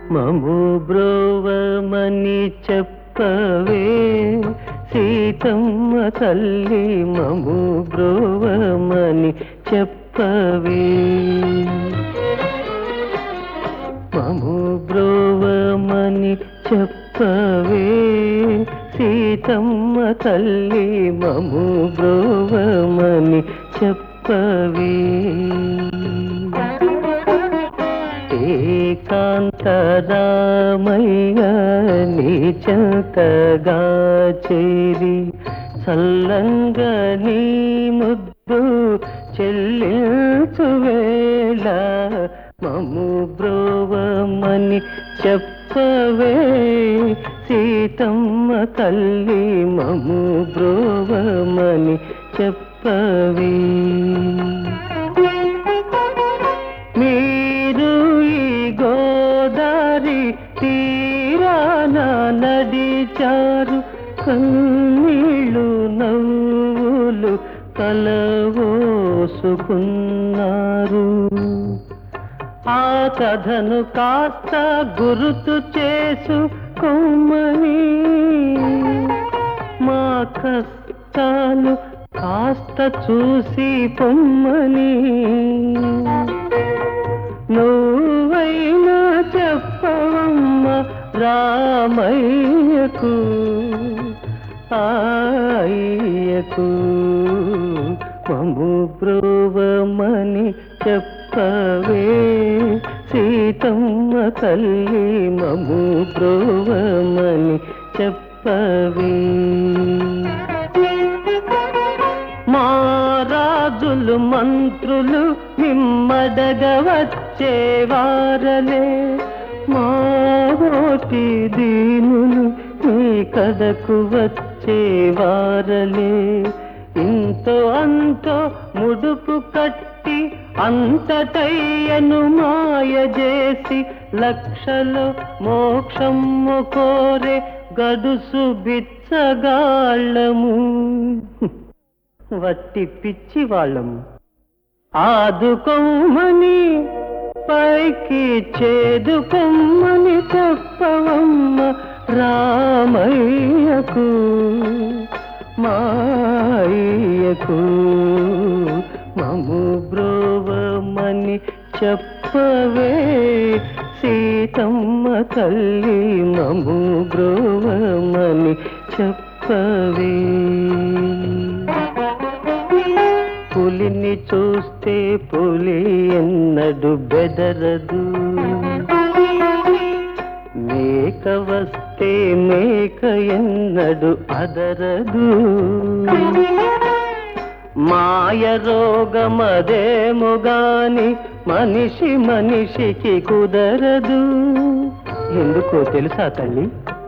మము బ్రోవమని చెప్పవే సీతమ్మ తల్లి, మము బ్రోవమని చెప్పవే. మము బ్రోవమని చెప్పవే సీతమ్మ తల్లి, మము బ్రోవమని చెప్పవే. ఏకాంతరామయ్య నీ చెంతగా చేరి చల్లంగా నీ ముద్దు చెల్లించువేళ, మము బ్రోవమని చెప్పవే సీతమ్మ తల్లి, మము బ్రోవమని చెప్పవే. మీరు ఈ గోదారి తీరాన నడిచారు, కన్నీళ్ళు నవ్వులు కలవోసుకున్నారు. ఆ కథను కాస్త గుర్తు చేసుకోమని, మా కష్టాలు కాస్త చూసి పొమ్మని, నువ్వైనా చెప్పవమ్మ రామయ్యకు అయ్యకు, మము బ్రోవమని చెప్పవే సీతమ్మ తల్లి, మము బ్రోవమని చెప్పవే. మా రాజులు మంత్రులు మిమ్మడగ వచ్చేవారలే, మా ఓటి దీనులు మీ కడకు వచ్చేవారలే. ఇంతో అంతో ముడుపు కట్టి అంతటయ్యను మాయ చేసి, లక్షలో మోక్షము కోరే గడుసు బిచ్చగాళ్ళము, వట్టి పిచ్చి వాళ్ళము. ఆదుకొమ్మని పైకి చేదుకొమ్మని చెప్పవమ్మ రామయ్యకు మాయ్యకు, మము బ్రోవమని చెప్పవే సీతమ్మ తల్లి, మము బ్రోవమని చెప్పవే. పులిని చూస్తే పులి ఎన్నడు బెదరదు, మేక వస్తే మేక ఎన్నడు అదరదు. మాయ రోగమదేమో గాని మనిషి మనిషికి కుదరదు. ఎందుకో తెలుసా తల్లి?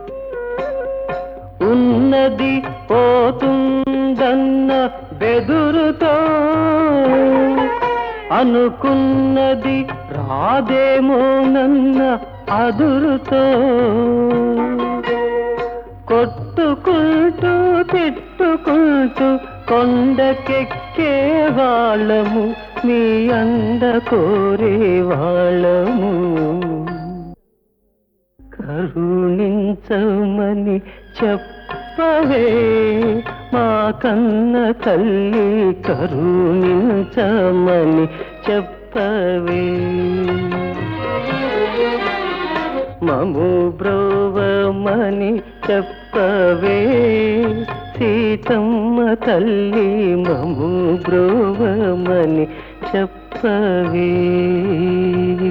ఉన్నది పోతుందన్న బెదురుతో, అనుకున్నది రాదేమోనన్న అదురుతో, కొట్టుకుంటూ తిట్టుకుంటూ కొండకెక్కే వాళ్ళము, మీ అండ కోరే వాళ్ళము. కరుణించమని చెప్పవే మా కన్న తల్లి, కరుణించమని చెప్పవే. మము బ్రోవమని చెప్పవే సీతమ్మ తల్లి, మము బ్రోవమని చెప్పవే.